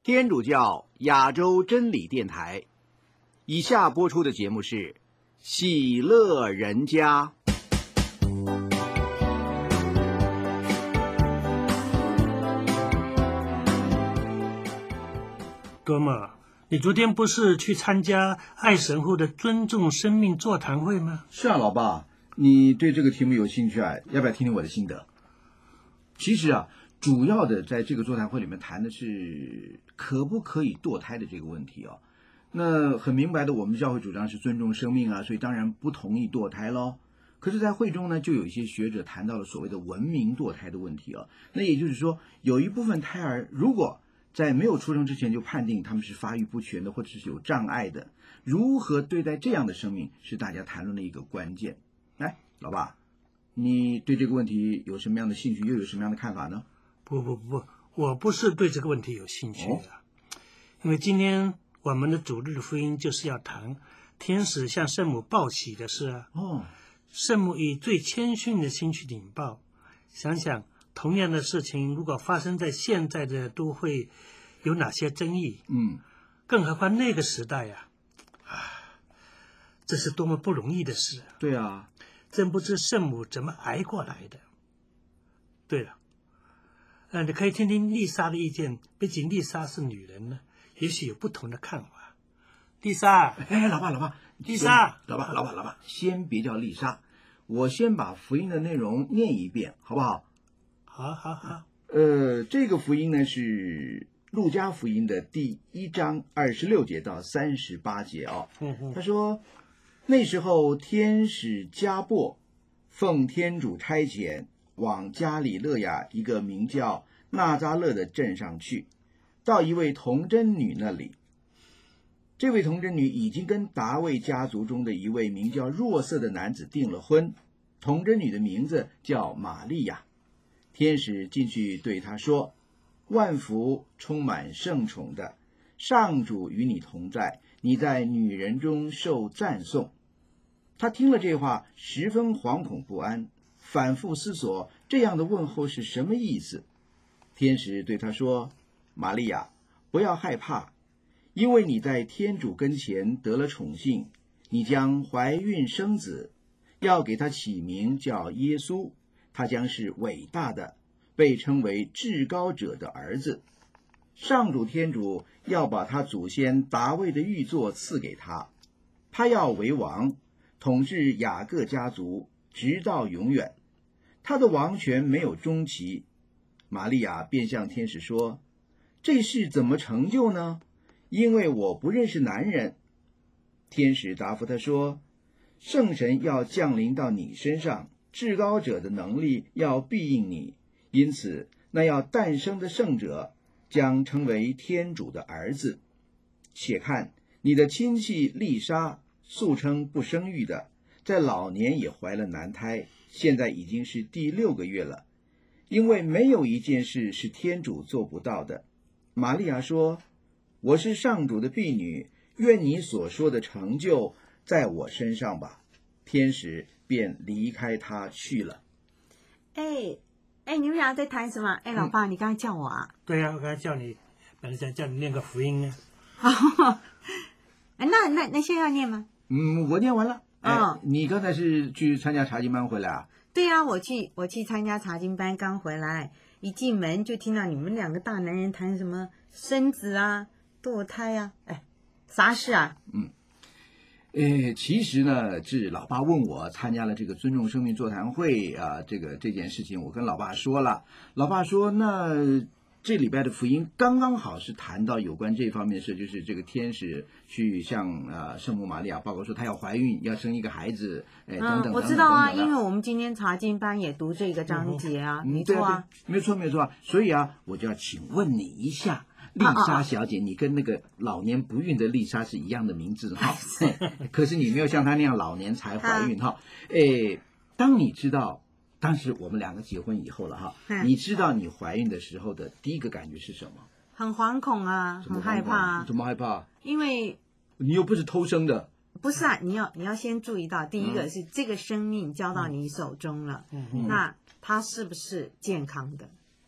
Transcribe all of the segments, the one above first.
天主教亚洲真理电台，以下播出的节目是《喜乐人家》。 哥们儿，你昨天不是去参加爱神父的尊重生命座谈会吗？ 是啊，老爸，你对这个题目有兴趣啊？要不要听听我的心得？其实啊，主要的在这个座谈会里面谈的是可不可以堕胎的这个问题啊。那很明白的，我们教会主张是尊重生命啊，所以当然不同意堕胎咯。可是，在会中呢，就有一些学者谈到了所谓的文明堕胎的问题啊。那也就是说，有一部分胎儿如果在没有出生之前就判定他们是发育不全的，或者是有障碍的，如何对待这样的生命是大家谈论的一个关键。来，老爸，你对这个问题有什么样的兴趣，又有什么样的看法呢？ 不，我不是对这个问题有兴趣的，因为今天我们的主日福音就是要谈天使向圣母报喜的事啊。圣母以最谦逊的心去领报，想想同样的事情如果发生在现在的都会有哪些争议？更何况那个时代呀，这是多么不容易的事。 对啊， 真不知圣母怎么挨过来的。对了，你可以听听丽莎的意见，毕竟丽莎是女人呢，也许有不同的看法。丽莎， 老爸， 丽莎， 老爸，先别叫丽莎，我先把福音的内容念一遍，好不好？ 好。 这个福音呢是路加福音的第1章26节到38节啊。他说，那时候天使加拨奉天主差遣，往加里勒亚一个名叫纳匝勒的镇上去，到一位童贞女那里。这位童贞女已经跟达味家族中的一位名叫若瑟的男子订了婚，童贞女的名字叫玛利亚。天使进去对她说，万福充满圣宠的，上主与你同在，你在女人中受赞颂。她听了这话，十分惶恐不安，反复思索这样的问候是什么意思。天使对她说，玛利亚，不要害怕，因为你在天主跟前得了宠幸，你将怀孕生子，要给他起名叫耶稣，他将是伟大的，被称为至高者的儿子。上主天主要把他祖先达味的御座赐给他，他要为王，统治雅各家族，直到永远。他的王权没有终期。玛利亚便向天使说，这事怎么成就呢？因为我不认识男人。天使答复他说，圣神要降临到你身上，至高者的能力要庇应你，因此那要诞生的圣者将成为天主的儿子。且看，你的亲戚丽莎，素称不生育的，在老年也怀了男胎，现在已经是第6个月了，因为没有一件事是天主做不到的。玛利亚说，我是上主的婢女，愿你所说的成就在我身上吧。天使便离开他去了。 你们俩在谈什么？老爸，你刚才叫我啊？ 对啊，我刚才叫你，本来想叫你念个福音呢。 那现在要念吗？ 我念完了。你刚才是去参加查经班回来啊？ 对啊，我去参加查经班，刚回来，一进门就听到你们2个大男人谈什么生子啊、堕胎啊，啥事啊？ 其实呢，是老爸问我参加了这个尊重生命座谈会啊，这件事情，我跟老爸说了。老爸说，那这礼拜的福音刚刚好是谈到有关这方面的事，就是这个天使去向圣母玛利亚报告说她要怀孕，要生一个孩子，等等。 我知道啊，因为我们今天查经班也读这个章节啊，没错啊， 没错啊。所以啊，我就要请问你一下。丽莎小姐，你跟那个老年不孕的丽莎是一样的名字哈，可是你没有像她那样老年才怀孕哈。当你知道当时我们2个结婚以后了哈，你知道你怀孕的时候的第一个感觉是什么？ 很惶恐啊，很害怕啊。 怎么害怕？ 因为你又不是偷生的。 不是啊，你要先注意到，第一个是这个生命交到你手中了，那它是不是健康的？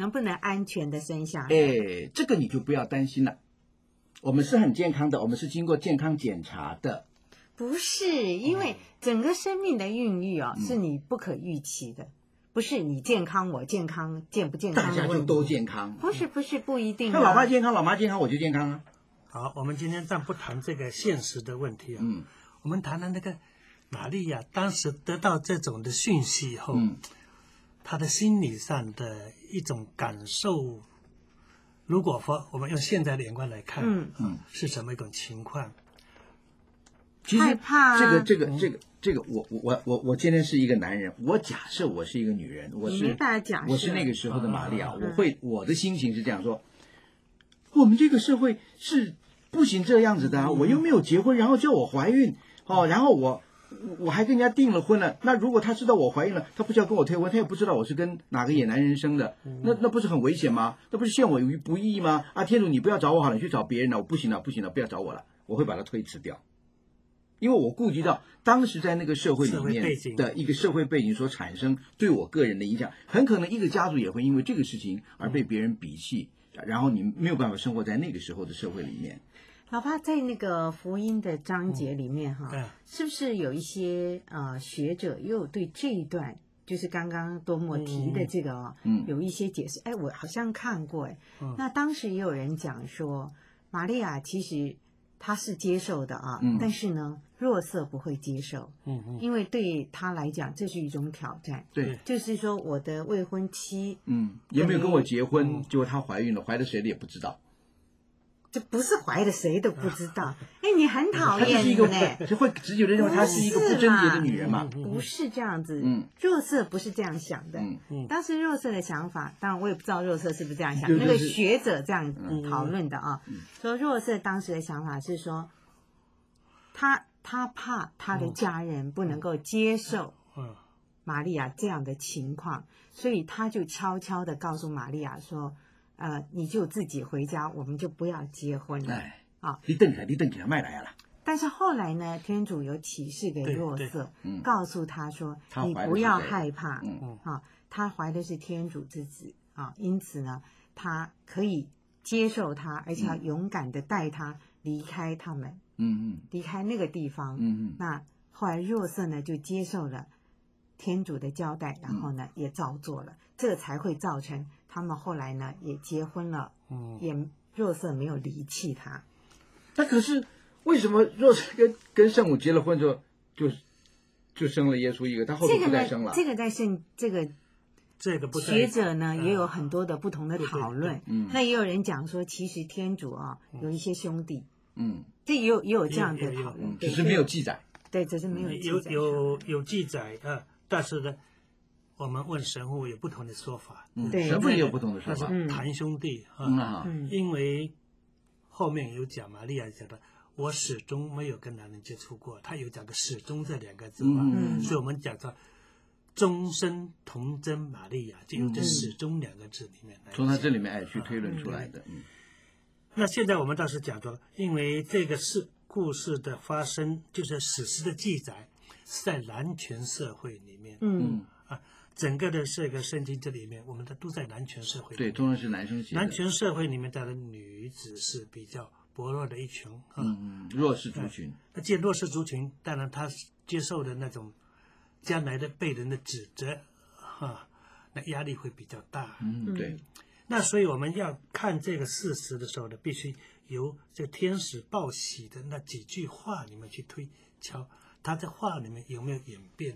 能不能安全的生下来？ 哎，这个你就不要担心了，我们是很健康的，我们是经过健康检查的。 不是，因为整个生命的孕育是你不可预期的，不是你健康我健康健不健康大家就都健康。 不是不一定。 那老爸健康，老妈健康，我就健康啊。 好，我们今天暂不谈这个现实的问题啊，我们谈谈那个玛利亚当时得到这种的讯息以后，她的心理上的一种感受。如果说我们用现在的眼光来看，是什么一种情况？ 其实害怕这个，我今天是一个男人，我假设我是一个女人，我是那个时候的玛利亚，我的心情是这样说：我们这个社会是不行这样子的啊，我又没有结婚，然后叫我怀孕，然后我还跟人家订了婚了。那如果他知道我怀孕了，他不需要跟我退婚，他也不知道我是跟哪个野男人生的，那不是很危险吗？那不是陷我于不义吗？啊，天主，你不要找我好了，你去找别人了，我不行了，不要找我了，我会把他推迟掉。因为我顾及到当时在那个社会里面的一个社会背景所产生对我个人的影响，很可能一个家族也会因为这个事情而被别人鄙弃，然后你没有办法生活在那个时候的社会里面。 老爸在那个福音的章节里面是不是有一些学者又对这一段就是刚刚多默提的这个有一些解释？哎，我好像看过那当时也有人讲说，玛利亚其实他是接受的但是呢，若瑟不会接受，因为对他来讲这是一种挑战。 对， 就是说我的未婚妻， 也没有跟我结婚，结果她怀孕了，怀了谁的也不知道。 这不是怀的谁都不知道。哎，你很讨厌呢， 就会直觉的认为她是一个不贞洁的女人嘛。 不是这样子，若瑟不是这样想的。当时若瑟的想法，当然我也不知道若瑟是不是这样想，那个学者这样讨论的说若瑟当时的想法是说，他怕他的家人不能够接受玛利亚这样的情况，所以他就悄悄的告诉玛利亚说，你就自己回家，我们就不要结婚了。 你等起来，卖来了。 但是后来呢，天主有启示给若瑟，告诉他说，你不要害怕，他怀的是天主之子因此呢，他可以接受他，而且要勇敢的带他离开他们，离开那个地方。那后来若瑟呢就接受了天主的交代，然后呢也照做了，这才会造成他们后来呢也结婚了，也若瑟没有离弃他。 那可是为什么若瑟跟圣母结了婚之后就生了耶稣一个，他后面不再生了？ 这个在这个学者呢也有很多的不同的讨论。那也有人讲说，其实天主有一些兄弟，这也有这样的讨论， 只是没有记载。 对，只是没有记载。 有记载但是呢，我们问神父有不同的说法。 神父也有不同的说法。 堂兄弟因为后面有讲玛利亚讲的，我始终没有跟男人接触过，他有讲个始终这两个字所以我们讲到终身童贞玛利亚，就有这始终两个字里面从他这里面去推论出来的。 那现在我们倒是讲到了，因为这个故事的发生，就是史实的记载是在男权社会里面。整个的这个圣经这里面，我们都在男权社会里面。 对，通常是男生写的。 男权社会里面的女子是比较薄弱的一群弱势族群。 既然弱势族群，当然他接受的那种将来的被人的指责那压力会比较大。 对。 那所以我们要看这个事实的时候呢，必须由这天使报喜的那几句话里面去推敲，他在话里面有没有演变。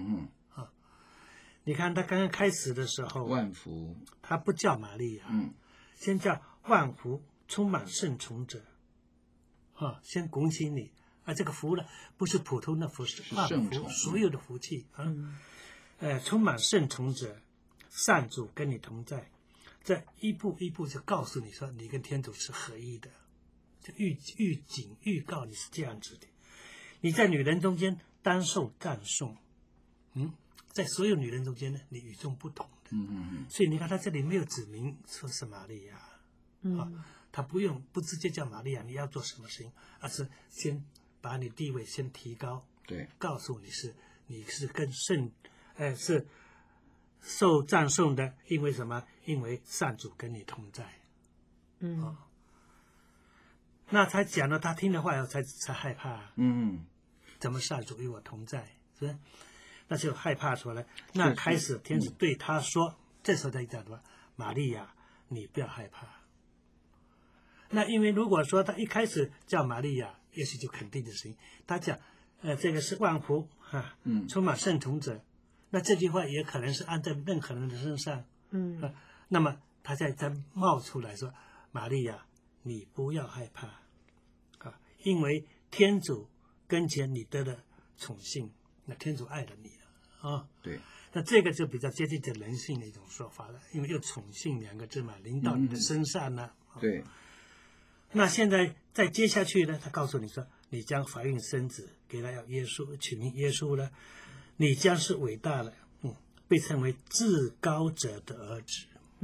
你看他刚刚开始的时候， 万福， 他不叫玛利亚，先叫万福，充满圣宠者，先恭喜你这个福呢，不是普通的福，是万福，所有的福气充满圣宠者，善主跟你同在，这一步一步就告诉你说，你跟天主是合一的，就预告你是这样子的，你在女人中间单受赞颂，在所有女人中间呢，你与众不同的。所以你看他这里没有指明说是玛利亚，他不直接叫玛利亚你要做什么事情，而是先把你地位先提高， 对， 告诉你是跟圣是受赞颂的，因为什么？因为上主跟你同在。那他讲了，他听的话以后才害怕。怎么上主与我同在？是不是？那就害怕出来。那开始天使对他说，这时候他讲什么？玛利亚，你不要害怕。那因为如果说他一开始叫玛利亚，也许就肯定的声音。他讲，这个是万福充满圣宠者。那这句话也可能是按在任何人的身上。那么他再冒出来说，玛利亚，你不要害怕因为天主跟前你得了宠幸，那天主爱了你了对。 那这个就比较接近着人性的一种说法了，因为有宠幸2个字嘛，临到你的身上呢。 对。 那现在再接下去呢，他告诉你说，你将怀孕生子，给他要耶稣，取名耶稣了，你将是伟大的，被称为至高者的儿子。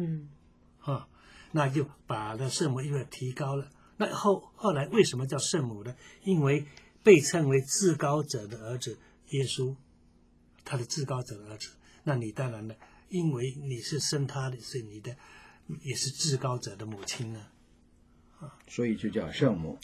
那就把那圣母又提高了。那后来为什么叫圣母呢？因为被称为至高者的儿子耶稣，他的至高者的儿子。那你当然了，因为你是生他的，所以你的也是至高者的母亲呢。 所以就叫圣母。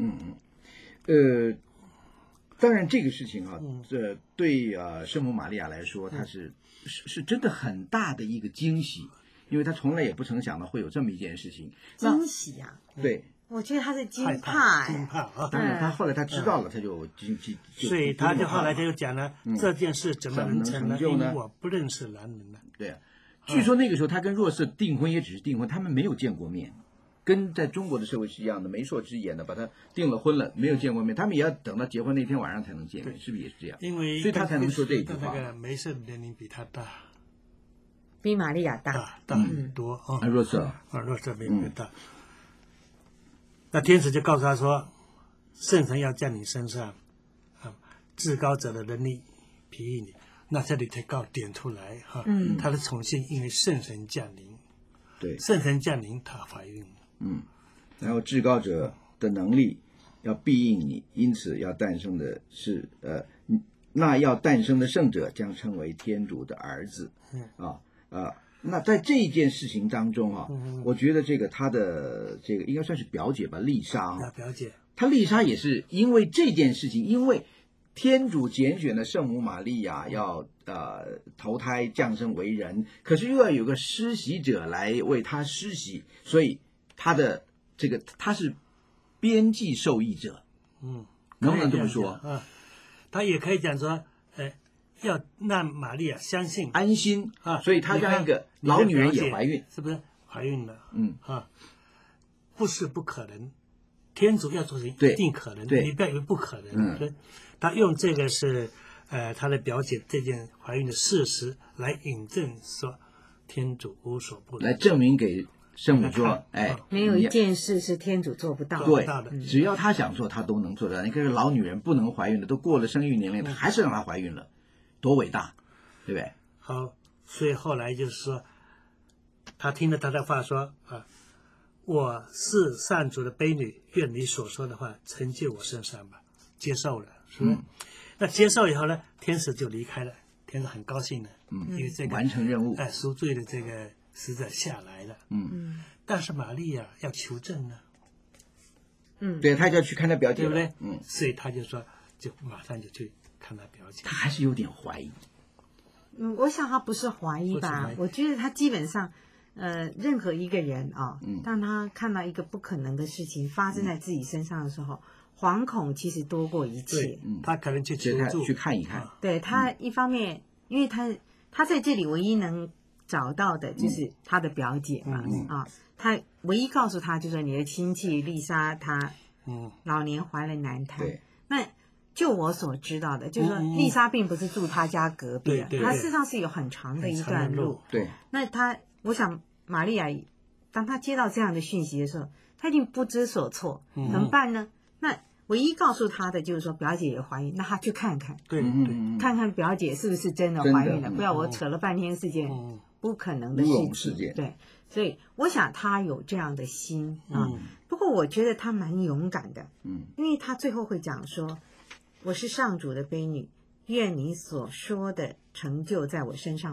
当然这个事情对圣母玛利亚来说，她是真的很大的一个惊喜，因为她从来也不曾想到会有这么一件事情。 惊喜啊！ 对， 我觉得她是惊怕， 惊怕啊！ 当然，她后来她知道了，她就所以她就后来就讲了，这件事怎么能成就呢？因为我不认识男人呢。 对，据说那个时候她跟若瑟订婚也只是订婚，他们没有见过面。跟在中国的社会是一样的，媒妁之言的，把他订了婚了，没有见过面，他们也要等到结婚那天晚上才能见面，是不是也是这样？ 因为所以他才能说这句话。 那个梅瑟年龄比他大， 比玛利亚大很多若瑟比他大。那天使就告诉他说，圣神要降你身上，至高者的能力庇佑你。那这里才点出来他的宠幸因为圣神降临， 对， 圣神降临，他怀孕。 然后至高者的能力要庇应你，因此要诞生的是那要诞生的圣者将称为天主的儿子。那在这件事情当中我觉得他的这个应该算是表姐吧，丽莎表姐， 她丽莎也是因为这件事情，因为天主拣选的圣母玛利亚要投胎降生为人，可是又要有个施洗者来为她施洗，所以他是边际受益者。能不能这么说？ 他也可以讲说，要让玛利亚相信安心所以他让一个老女人也怀孕， 是不是怀孕了？不是不可能，天主要做成一定可能，你不要以为不可能。他用这个是他的表姐这件怀孕的事实来引证说，天主无所不能， 来证明给圣母说， 没有一件事是天主做不到的。只要他想做，他都能做到。你看，老女人不能怀孕的，都过了生育年龄，他还是让她怀孕了，多伟大，对不对？ 好，所以后来就是说，他听了他的话说我是上主的婢女，愿你所说的话成就我身上吧。接受了，是吧？那接受以后呢，天使就离开了，天使很高兴的，因为这个完成任务， 赎罪的这个使者下来了，但是玛利亚要求证呢， 对，他就要去看他表姐， 对不对？所以他就说，就马上就去看他表姐， 他还是有点怀疑。 我想他不是怀疑吧，我觉得他基本上，任何一个人当他看到一个不可能的事情发生在自己身上的时候。惶恐其实多过一切， 他可能去求助， 去看一看。 对他一方面，因为他在这里唯一能找到的就是他的表姐嘛，他唯一告诉他就是你的亲戚丽莎，她老年怀了男胎。那就我所知道的，就是说丽莎并不是住他家隔壁，她事实上是有很长的一段路。 对， 那我想玛利亚当她接到这样的讯息的时候，她一定不知所措，怎么办呢？那唯一告诉他的就是说表姐也怀孕，那他去看看，看看表姐是不是真的怀孕了，不要我扯了半天是件不可能的事情。对，所以我想他有这样的心不过我觉得他蛮勇敢的，因为他最后会讲说，我是上主的婢女，愿你所说的成就在我身上吧。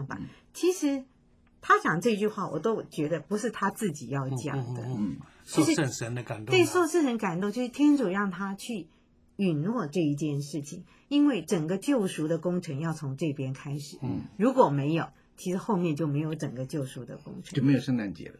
其实他讲这句话，我都觉得不是他自己要讲的， 受圣神的感动， 对，受圣神感动，就是天主让他去允诺这一件事情，因为整个救赎的工程要从这边开始，如果没有，其实后面就没有整个救赎的工程， 就没有圣诞节了。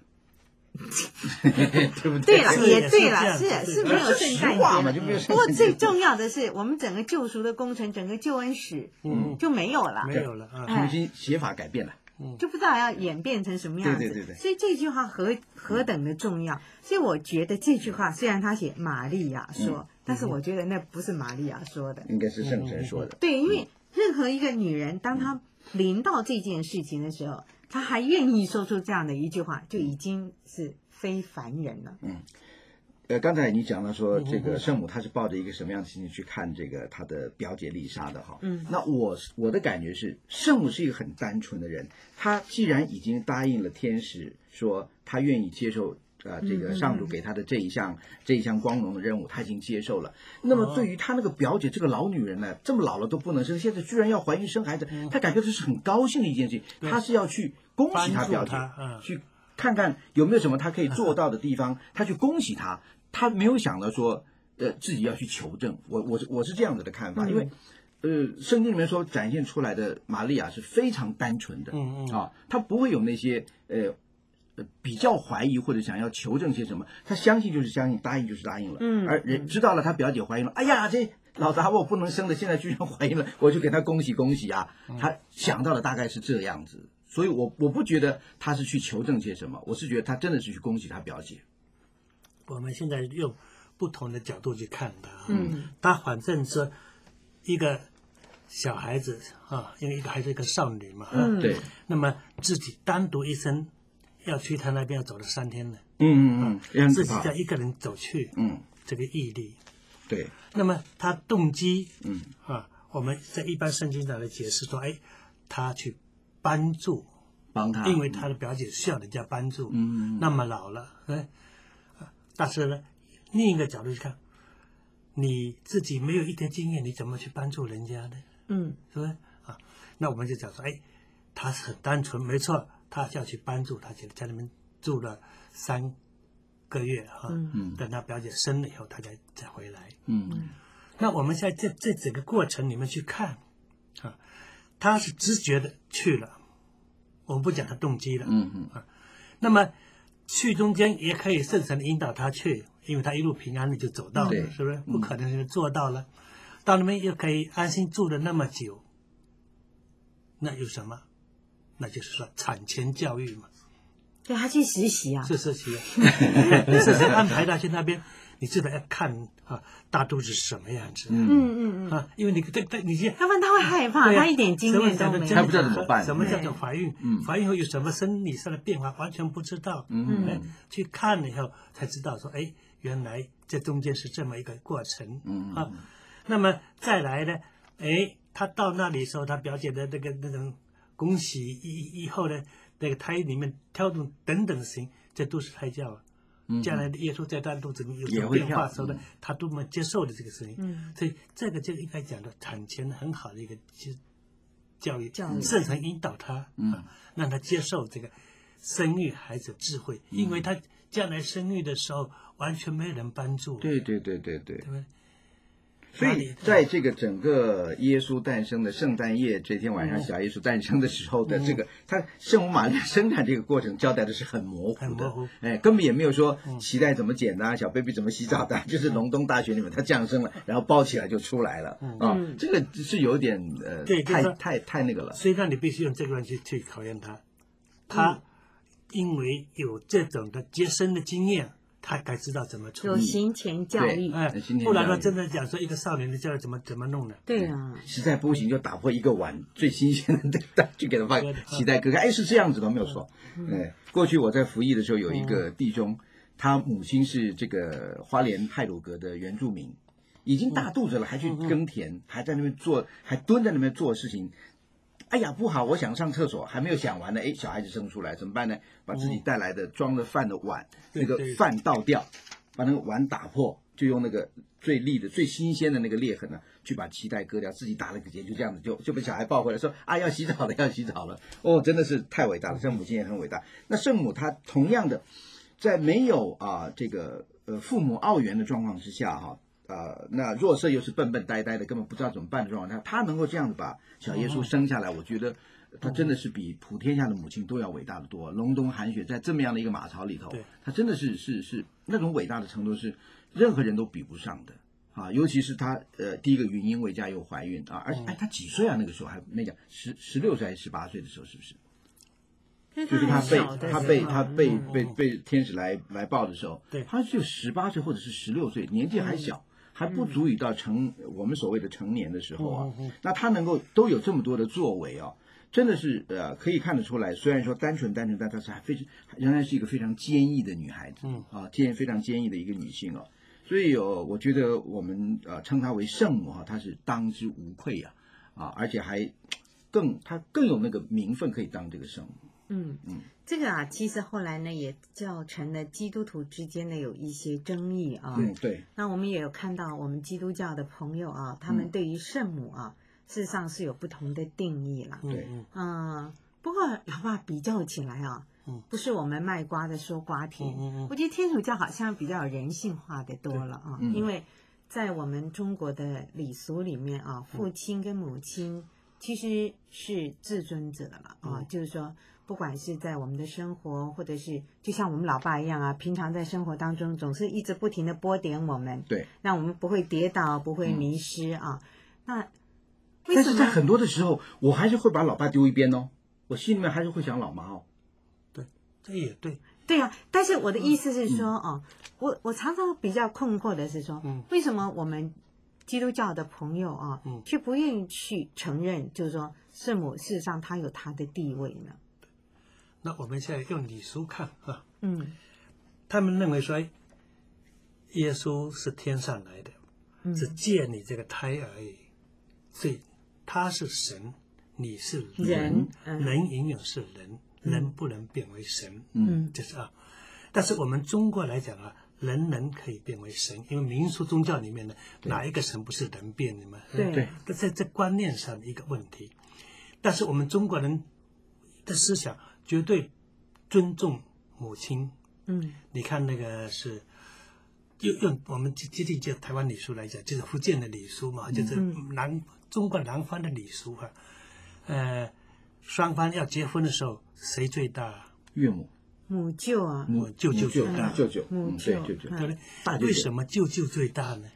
对不对？ 对了，也对了，是没有圣诞节嘛，就没有。 不过最重要的是，我们整个救赎的工程，整个救恩史，就没有了， 没有了， 重新写法改变了， 就不知道要演变成什么样子。 对。 所以这句话何等的重要。所以我觉得这句话虽然他写玛利亚说，但是我觉得那不是玛利亚说的， 应该是圣神说的。 对，因为任何一个女人，当她临到这件事情的时候，他还愿意说出这样的一句话，就已经是非凡人了。 刚才你讲了说，这个圣母她是抱着一个什么样的心情去看这个她的表姐丽莎的哈？那我的感觉是，圣母是一个很单纯的人，她既然已经答应了天使说她愿意接受这个上主给她的这一项光荣的任务，她已经接受了。那么对于她那个表姐这个老女人呢，这么老了都不能生，现在居然要怀孕生孩子，她感觉这是很高兴的一件事情，她是要去恭喜她表姐，去看看有没有什么她可以做到的地方，她去恭喜她。她没有想到说自己要去求证。我是这样子的看法，因为圣经里面说展现出来的玛利亚是非常单纯的，她不会有那些比较怀疑或者想要求证些什么，她相信就是相信，答应就是答应了。而人知道了她表姐怀孕了，哎呀，这老杂货不能生的，现在居然怀孕了，我就给她恭喜恭喜啊！她想到的大概是这样子，所以我不觉得她是去求证些什么，我是觉得她真的是去恭喜她表姐。 我们现在用不同的角度去看他，他反正是一个小孩子因为一个还是一个少女嘛， 对， 那么自己单独一生要去他那边要走了3天了，自己要一个人走去，这个毅力， 对， 那么他动机，我们在一般圣经上来解释说，他去帮他，因为他的表姐需要人家帮助，那么老了，但是呢，另一个角度去看，你自己没有一点经验，你怎么去帮助人家呢？是不是啊？那我们就讲说，他是很单纯，没错，他要去帮助他，就在那边住了3个月等他表姐生了以后，他再回来。那我们在这整个过程里面去看，他是直觉的去了，我们不讲他动机了。那么。去中间也可以圣神引导他去，因为他一路平安的就走到了，是不是？不可能就做到了，到那边又可以安心住了那么久，那有什么？那就是说产前教育嘛。 对，他去实习啊， 是实习，实习安排他去那边，你知道要看大肚子是什么样子，因为你要不然他会害怕，他一点经验都没有， 他不知道怎么办。 什么叫做怀孕？怀孕后有什么生理上的变化，完全不知道。去看了以后才知道说，原来这中间是这么一个过程。那么再来呢？他到那里的时候，他表姐的那种恭喜以后呢，那个胎里面跳动等等的事情，这都是胎教。将来耶稣在他肚子里面有什么变化的时候呢，他都能接受的这个事情。所以这个就应该讲的产前很好的一个教育，圣神引导他让他接受这个生育孩子智慧，因为他将来生育的时候完全没有人帮助。 对， 对不对？ 所以在这个整个耶稣诞生的圣诞夜这天晚上，小耶稣诞生的时候的这个，他圣母玛利亚生产这个过程交代的是很模糊的，根本也没有说脐带怎么剪的，小 baby 怎么洗澡的，就是隆冬大雪里面他降生了，然后包起来就出来了这个是有点太那个了。 所以让你必须用这个去考验他因为有这种的接生的经验。他该知道怎么处理， 有行前教育， 不然呢，真的讲说一个少年的教育怎么弄呢？ 对啊， 实在不行就打破一个碗最新鲜的，就给他放脐带割开。是这样子的，没有错。过去我在服役的时候，有一个弟兄，他母亲是这个花莲太鲁阁的原住民，已经大肚子了，还去耕田，还在那边做，还蹲在那边做事情。哎呀，不好！我想上厕所，还没有想完呢。小孩子生出来怎么办呢？把自己带来的装了饭的碗，那个饭倒掉，把那个碗打破， 就用那个最利的、最新鲜的那个裂痕呢，去把脐带割掉，自己打了个结，就这样子就被小孩抱回来，说啊要洗澡了，要洗澡了。哦，真的是太伟大了，圣母亲也很伟大。那圣母她同样的，在没有这个父母傲援的状况之下那若瑟又是笨笨呆呆的，根本不知道怎么办的状况，他能够这样子把小耶稣生下来，我觉得他真的是比普天下的母亲都要伟大的多。隆冬寒雪，在这么样的一个马槽里头，他真的是那种伟大的程度是任何人都比不上的啊！尤其是他第一个孕婴未嫁又怀孕而且他几岁啊？那个时候还没讲16岁还是18岁的时候，是不是？就是他被天使来抱的时候，他就18岁或者是16岁，年纪还小。还不足以到我们所谓的成年的时候那他能够都有这么多的作为真的是可以看得出来，虽然说单纯，但她是仍然是一个非常坚毅的女孩子非常坚毅的一个女性所以我觉得我们称她为圣母她是当之无愧而且还她更有那个名分可以当这个圣母。 这个其实后来呢也造成了基督徒之间的有一些争议对。 那我们也有看到我们基督教的朋友他们对于圣母事实上是有不同的定义了。 对。 不过老爸比较起来不是我们卖瓜的说瓜甜，我觉得天主教好像比较有人性化的多了因为在我们中国的礼俗里面父亲跟母亲其实是至尊者了就是说不管是在我们的生活，或者是就像我们老爸一样平常在生活当中总是一直不停的拨点我们， 对， 让我们不会跌倒，不会迷失那但是在很多的时候，我还是会把老爸丢一边我心里面还是会想老妈对，这也对。 对但是我的意思是说我常常比较困惑的是说为什么我们基督教的朋友却不愿意去承认，就是说圣母事实上她有她的地位呢？ 那我们现在用礼俗看他们认为说耶稣是天上来的只借你这个胎而已，所以他是神，你是人永远是人不能变为神就是但是我们中国来讲人可以变为神，因为民俗宗教里面呢哪一个神不是人变的嘛？ 对， 在这观念上的一个问题。但是我们中国人的思想绝对尊重母亲你看那个是用我们接近台湾礼俗来讲，就是福建的礼俗嘛，就是中国南方的礼俗双方要结婚的时候谁最大？ 岳母。 母舅母舅舅大， 母舅对不对？为什么舅舅最大呢？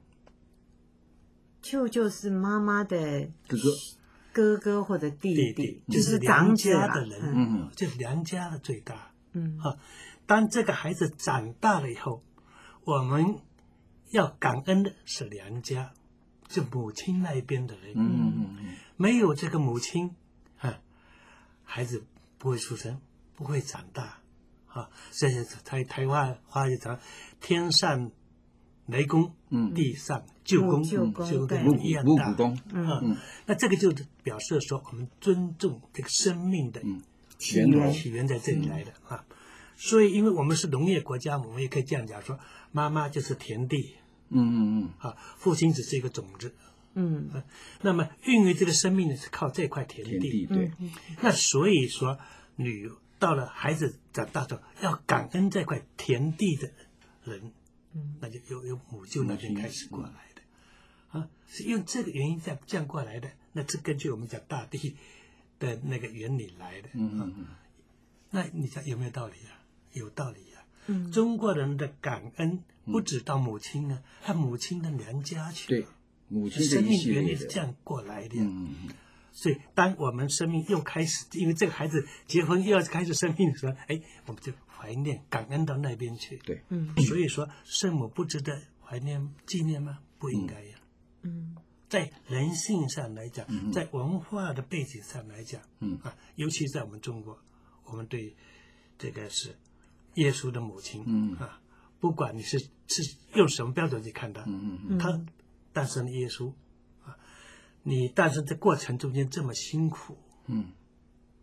舅舅是妈妈的哥哥或者弟弟， 就是长家的人就是娘家的最大当这个孩子长大了以后，我们要感恩的是娘家，是母亲那一边的人没有这个母亲孩子不会出生，不会长大所以台湾话就讲天上雷公地上舅公跟一样大那这个就表示说我们尊重这个生命的起源在这里来的所以因为我们是农业国家，我们也可以这样讲说，妈妈就是田地父亲只是一个种子那么孕育这个生命呢是靠这块田地对那所以说女到了孩子长大之后要感恩这块田地的人那就由母舅那边开始过来的是用这个原因这样过来的，那是根据我们讲大地的那个原理来的那你讲有没有道理有道理中国人的感恩不止到母亲他母亲的娘家去对，母亲生命原理是这样过来的所以当我们生命又开始因为这个孩子结婚又要开始生命的时候我们就怀念感恩到那边去对所以说圣母不值得怀念纪念吗？不应该在人性上来讲在文化的背景上来讲尤其在我们中国，我们对这个是耶稣的母亲不管你是用什么标准去看他他诞生了耶稣你诞生这过程中间这么辛苦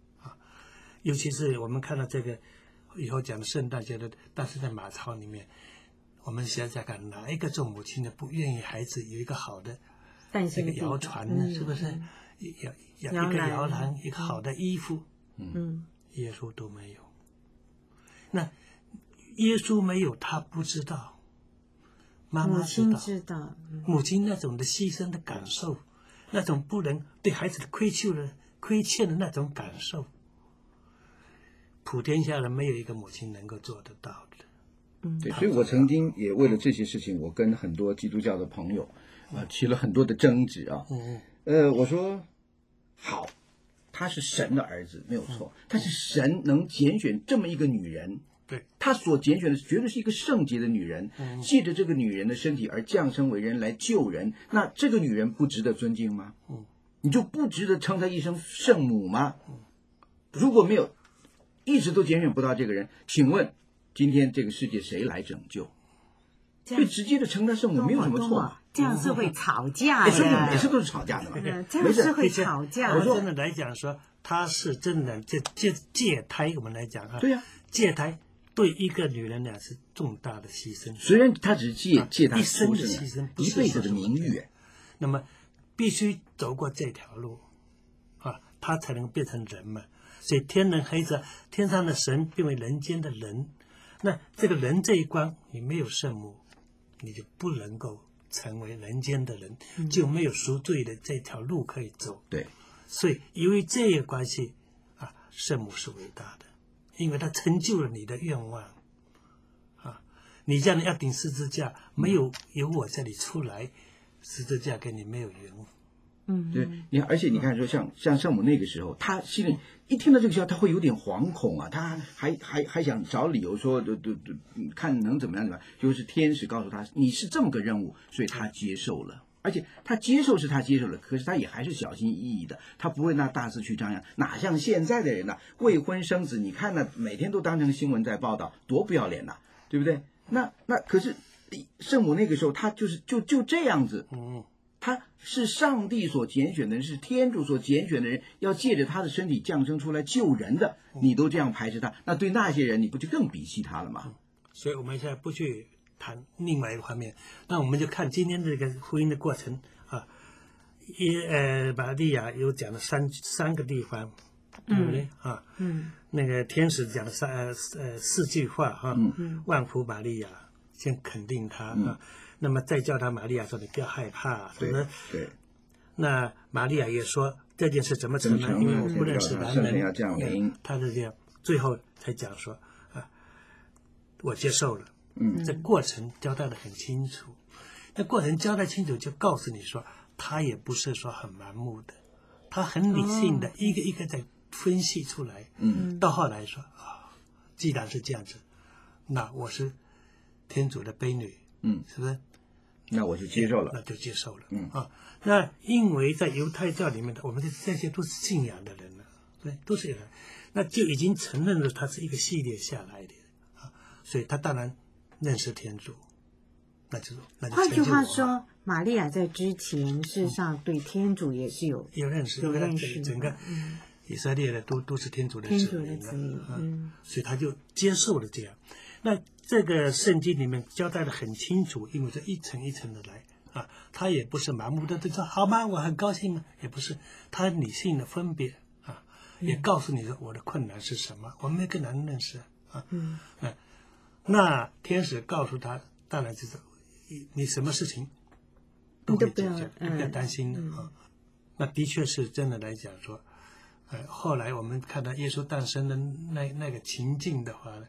尤其是我们看到这个以后讲的圣诞节的诞生在马槽里面， 我们想想看，哪一个做母亲的不愿意孩子有一个好的这个谣传呢？是不是？一个摇篮，一个好的衣服，耶稣都没有。那耶稣没有，他不知道，妈妈知道，母亲那种的牺牲的感受，那种不能对孩子的亏欠的那种感受，普天下人没有一个母亲能够做得到的。 对，所以我曾经也为了这些事情，我跟很多基督教的朋友起了很多的争执啊。我说好，他是神的儿子没有错，但是神能拣选这么一个女人， 对， 他所拣选的绝对是一个圣洁的女人，借着这个女人的身体而降生为人来救人，那这个女人不值得尊敬吗？你就不值得称她一声圣母吗？如果没有，一直都拣选不到这个人，请问今天这个世界谁来拯救？最直接的称她圣母没有什么错。 这样是会吵架的， 圣母每次都是吵架的嘛。 这样是会吵架的。 我真的来讲说，他是真的借胎，我们来讲啊， 对呀， 借胎对一个女人呢是重大的牺牲。 虽然他只是借他一生的牺牲， 一辈子的名誉， 那么必须走过这条路啊，他才能变成人嘛。所以天人合一，天上的神变为人间的人。那这个人这一关，你没有圣母，你就不能够成为人间的人，就没有赎罪的这条路可以走。 对， 所以因为这个关系啊，圣母是伟大的，因为它成就了你的愿望啊。你这样要顶十字架，没有由我这里出来，十字架跟你没有缘。 对，你看，而且你看说像圣母那个时候，他心里一听到这个消息，他会有点惶恐啊，他还想找理由说，看能怎么样，就是天使告诉他你是这么个任务，所以他接受了。而且他接受是他接受了，可是他也还是小心翼翼的，他不会那大肆去张扬，哪像现在的人呢？未婚生子，你看呢，每天都当成新闻在报道，多不要脸呐，对不对？那可是圣母那个时候，他就这样子，他是上帝所拣选的人，是天主所拣选的人，要借着他的身体降生出来救人的，你都这样排斥他，那对那些人你不就更鄙弃他了吗？ 所以我们现在不去谈另外一个方面，那我们就看今天这个福音的过程啊。玛利亚有讲了三个地方，对不对啊？那个天使讲了四句话啊，万福玛利亚，先肯定他啊。那么再叫他玛利亚说：“你不要害怕，是不是？” 对。 那玛利亚也说这件事怎么成呢？因为我不认识男人，他是这样，最后才讲说啊，我接受了。这过程交代得很清楚。那过程交代清楚，就告诉你说，他也不是说很盲目的，他很理性的，一个一个在分析出来。到后来说啊，既然是这样子，那我是天主的婢女，是不是？ 那我就接受了， 那就接受了。那因为在犹太教里面的，我们这些都是信仰的人了，对，都是人，那就已经承认了他是一个系列下来的啊，所以他当然认识天主，那就换句话说，玛利亚在之前事实上对天主也是有认识，整个以色列的都是天主的子民，所以他就接受了这样。那这个圣经里面交代的很清楚，因为这一层一层的来啊，他也不是盲目的就说好吗？我很高兴吗？也不是，他理性的分别啊，也告诉你说我的困难是什么，我没跟男人认识啊，那天使告诉他，当然就是你什么事情都会解决，不要担心啊。那的确是真的来讲说，后来我们看到耶稣诞生的那个情境的话呢。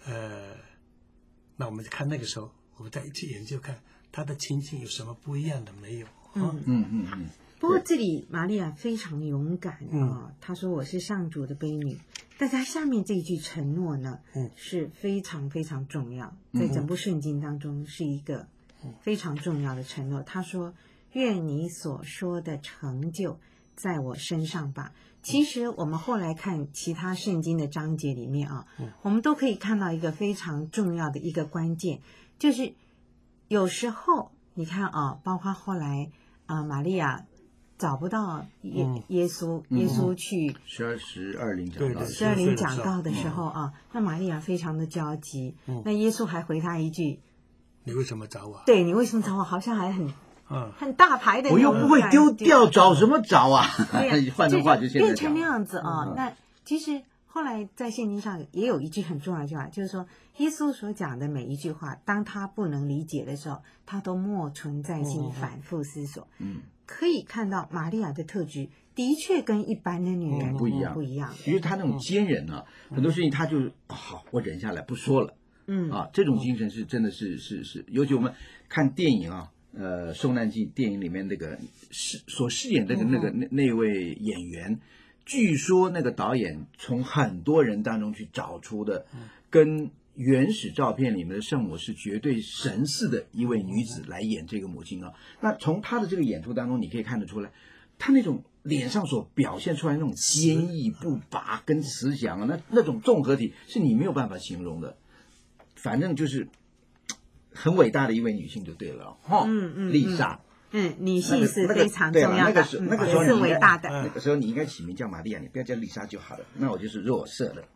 那我们看那个时候，我们再一起研究看他的情境有什么不一样的没有？ 不过这里玛利亚非常勇敢啊，她说我是上主的婢女，但是她下面这一句承诺呢，是非常非常重要，在整部圣经当中是一个非常重要的承诺。她说：“愿你所说的成就在我身上吧。”其实我们后来看其他圣经的章节里面啊，我们都可以看到一个非常重要的一个关键，就是有时候你看啊，包括后来玛利亚找不到耶稣去 12 灵讲道的时候啊，那玛利亚非常的焦急，那耶稣还回他一句：“ 你为什么找我？ 对，你为什么找我？好像还很大牌的， 我又不会丢掉，找什么找啊？换句话就现在变成那样子啊。那其实后来在圣经上也有一句很重要的句话，就是说耶稣所讲的每一句话，当他不能理解的时候，他都默存在心，反复思索。可以看到玛利亚的特质的确跟一般的女人不一样， 因为她那种坚忍啊，很多事情她就好，我忍下来不说了。这种精神是真的是，尤其我们看电影啊，受难记电影里面那个所饰演的那位演员，据说那个导演从很多人当中去找出的，跟原始照片里面的圣母是绝对神似的一位女子来演这个母亲啊。那从她的这个演出当中，你可以看得出来，她那种脸上所表现出来那种坚毅不拔跟慈祥啊，那种综合体是你没有办法形容的。反正就是很伟大的一位女性就对了丽莎。 女性是非常重要的， 那个时候是伟大的。 那个时候你应该起名叫玛利亚，你不要叫丽莎就好了。那我就是弱色了。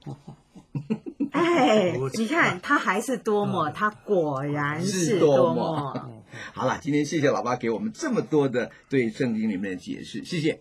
你看她还是多么，她果然是多么。 好了，今天谢谢老爸给我们这么多的对圣经里面的解释，谢谢。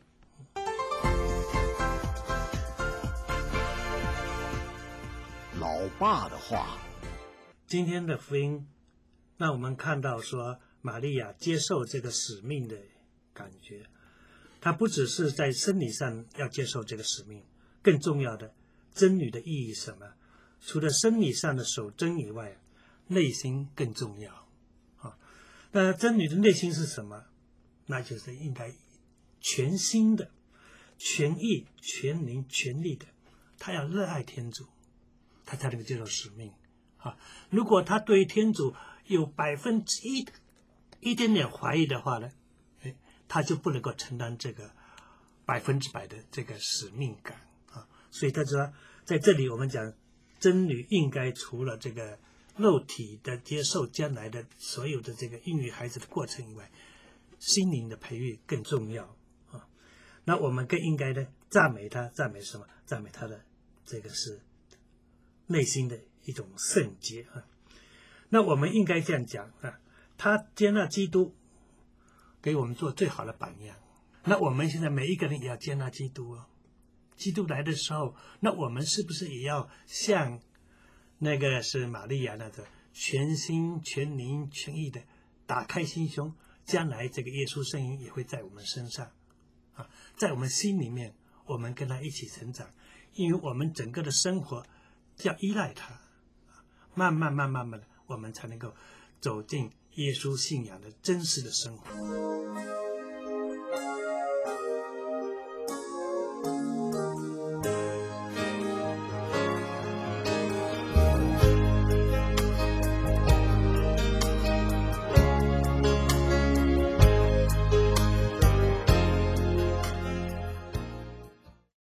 老爸的话， 今天的福音让我们看到说，玛利亚接受这个使命的感觉，她不只是在生理上要接受这个使命，更重要的真女的意义是什么？除了生理上的守贞以外，内心更重要啊。那真女的内心是什么？那就是应该全心的、全意、全灵、全力的，她要热爱天主，她才能够接受使命啊。如果她对天主有1%一点点怀疑的话呢，她就不能够承担这个100%的这个使命感啊。所以他说，在这里我们讲，真女应该除了这个肉体的接受将来的所有的这个孕育孩子的过程以外，心灵的培育更重要啊。那我们更应该呢赞美她，赞美什么？赞美她的这个是内心的一种圣洁啊。那我们应该这样讲啊，她接纳基督，给我们做最好的榜样。那我们现在每一个人也要接纳基督哦。基督来的时候，那我们是不是也要像那个是玛利亚那个全心全灵全意的打开心胸，将来这个耶稣圣婴也会在我们身上啊，在我们心里面，我们跟他一起成长，因为我们整个的生活要依赖他，慢慢的，我们才能够走进耶稣信仰的真实的生活。